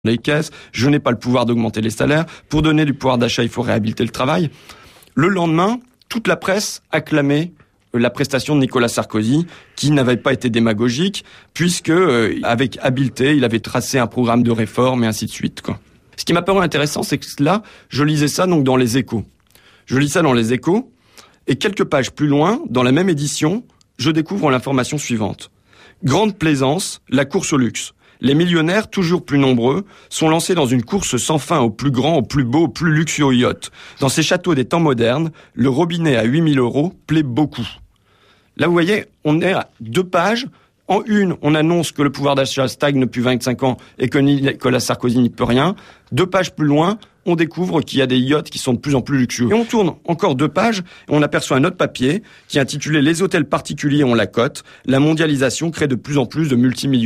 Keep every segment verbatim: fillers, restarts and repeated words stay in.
les caisses, je n'ai pas le pouvoir d'augmenter les salaires, pour donner du pouvoir d'achat, il faut réhabiliter le travail. Le lendemain, toute la presse acclamait la prestation de Nicolas Sarkozy, qui n'avait pas été démagogique, puisque, euh, avec habileté, il avait tracé un programme de réforme et ainsi de suite, quoi. Ce qui m'a paru intéressant, c'est que là, je lisais ça donc dans les Échos. Je lis ça dans les Échos, et quelques pages plus loin, dans la même édition, je découvre l'information suivante. Grande plaisance, la course au luxe. Les millionnaires, toujours plus nombreux, sont lancés dans une course sans fin au plus grand, au plus beau, au plus luxueux yacht. Dans ces châteaux des temps modernes, le robinet à huit mille euros plaît beaucoup. Là, vous voyez, on est à deux pages. En une, on annonce que le pouvoir d'achat stagne depuis vingt-cinq ans et que Nicolas Sarkozy n'y peut rien. Deux pages plus loin, on découvre qu'il y a des yachts qui sont de plus en plus luxueux. Et on tourne encore deux pages et on aperçoit un autre papier qui est intitulé « Les hôtels particuliers ont la cote. La mondialisation crée de plus en plus de multimillionnaires ».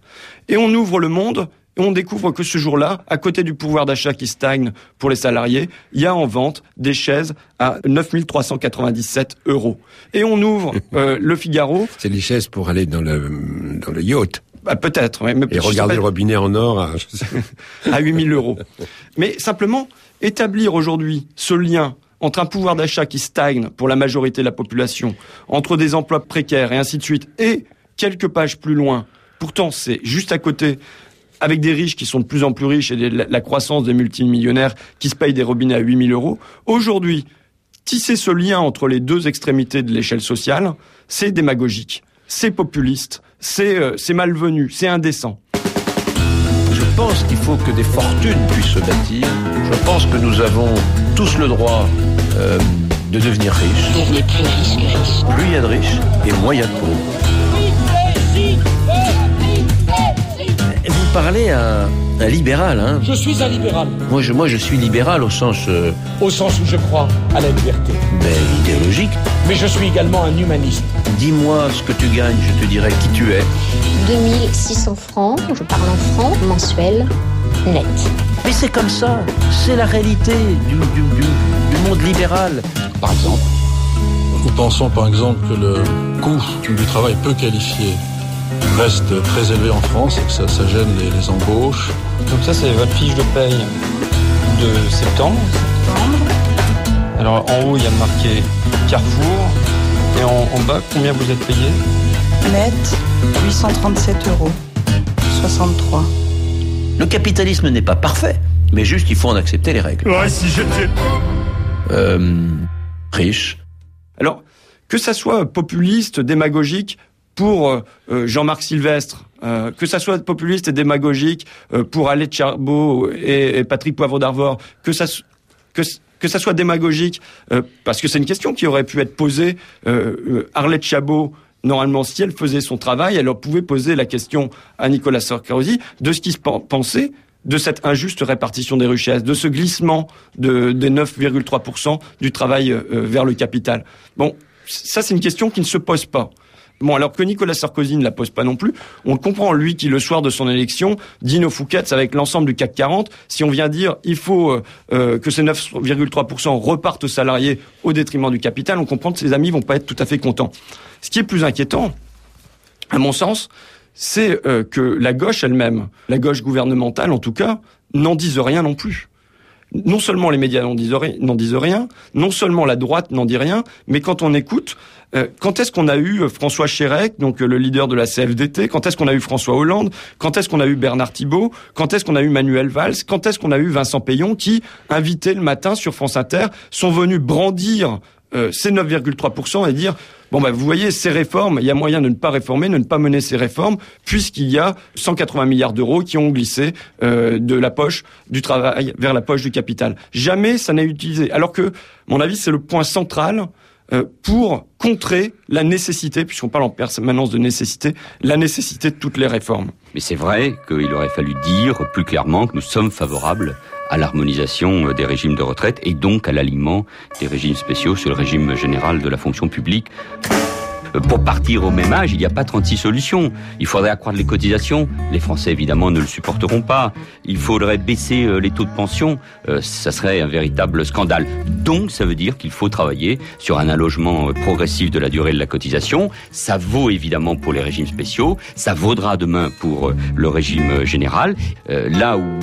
Et on ouvre Le Monde et on découvre que ce jour-là, à côté du pouvoir d'achat qui stagne pour les salariés, il y a en vente des chaises à neuf mille trois cent quatre-vingt-dix-sept euros. Et on ouvre euh, Le Figaro. C'est les chaises pour aller dans le, dans le yacht. Bah, peut-être. Ouais, mais et regarder le robinet en or à, à huit mille euros. Mais simplement, établir aujourd'hui ce lien entre un pouvoir d'achat qui stagne pour la majorité de la population, entre des emplois précaires et ainsi de suite, et quelques pages plus loin, pourtant c'est juste à côté, avec des riches qui sont de plus en plus riches et des, la, la croissance des multimillionnaires qui se payent des robinets à huit mille euros. Aujourd'hui, tisser ce lien entre les deux extrémités de l'échelle sociale, c'est démagogique, c'est populiste, c'est, euh, c'est malvenu, c'est indécent. Je pense qu'il faut que des fortunes puissent se bâtir. Je pense que nous avons tous le droit euh, de devenir riches. Devenez plus riches que riches. Plus il y a de riches et moins il y a de pauvres. Vous parlez à un, un libéral, hein ? Je suis un libéral. Moi je, moi, je suis libéral au sens... Euh, au sens où je crois à la liberté. Ben, idéologique. Mais je suis également un humaniste. Dis-moi ce que tu gagnes, je te dirai qui tu es. deux mille six cents francs, je parle en francs, mensuels, net. Mais c'est comme ça, c'est la réalité du, du, du, du monde libéral. Par exemple, nous pensons par exemple que le coût du travail peu qualifié reste très élevé en France et que ça, ça gêne les, les embauches. Donc ça, c'est votre fiche de paye de septembre. Alors en haut, il y a marqué Carrefour. Et en, en bas, combien vous êtes payé ? Net, huit cent trente-sept euros soixante-trois. Le capitalisme n'est pas parfait, mais juste il faut en accepter les règles. Ouais, si j'étais... Euh, riche. Alors, que ça soit populiste, démagogique, pour euh, Jean-Marc Sylvestre, euh, que ça soit populiste et démagogique euh, pour Arlette Chabot et, et Patrick Poivre d'Arvor, que ça, que, que ça soit démagogique, euh, parce que c'est une question qui aurait pu être posée, euh, euh, Arlette Chabot, normalement, si elle faisait son travail, elle pouvait poser la question à Nicolas Sarkozy de ce qui se pensait de cette injuste répartition des richesses, de ce glissement de, des neuf virgule trois pour cent du travail euh, vers le capital. Bon, ça c'est une question qui ne se pose pas. Bon, alors que Nicolas Sarkozy ne la pose pas non plus, on le comprend, lui, qui le soir de son élection, dit nos Fouquet's avec l'ensemble du C A C quarante, si on vient dire il faut euh, que ces neuf virgule trois pour cent repartent aux salariés au détriment du capital, on comprend que ses amis vont pas être tout à fait contents. Ce qui est plus inquiétant, à mon sens, c'est euh, que la gauche elle-même, la gauche gouvernementale en tout cas, n'en dise rien non plus. Non seulement les médias n'en disent, n'en disent rien, non seulement la droite n'en dit rien, mais quand on écoute, euh, quand est-ce qu'on a eu François Chérec, donc euh, le leader de la C F D T, quand est-ce qu'on a eu François Hollande, quand est-ce qu'on a eu Bernard Thibault, quand est-ce qu'on a eu Manuel Valls, quand est-ce qu'on a eu Vincent Payon, qui, invités le matin sur France Inter, sont venus brandir euh, ces neuf virgule trois pour cent et dire bon bah vous voyez ces réformes, il y a moyen de ne pas réformer, de ne pas mener ces réformes, puisqu'il y a cent quatre-vingts milliards d'euros qui ont glissé euh, de la poche du travail vers la poche du capital. Jamais ça n'est utilisé. Alors que, à mon avis, c'est le point central euh, pour contrer la nécessité, puisqu'on parle en permanence de nécessité, la nécessité de toutes les réformes. Mais c'est vrai qu'il aurait fallu dire plus clairement que nous sommes favorables à l'harmonisation des régimes de retraite et donc à l'alignement des régimes spéciaux sur le régime général de la fonction publique. Pour partir au même âge, il n'y a pas trente-six solutions. Il faudrait accroître les cotisations. Les Français, évidemment, ne le supporteront pas. Il faudrait baisser les taux de pension. Euh, ça serait un véritable scandale. Donc, ça veut dire qu'il faut travailler sur un allongement progressif de la durée de la cotisation. Ça vaut évidemment pour les régimes spéciaux. Ça vaudra demain pour le régime général. Euh, là où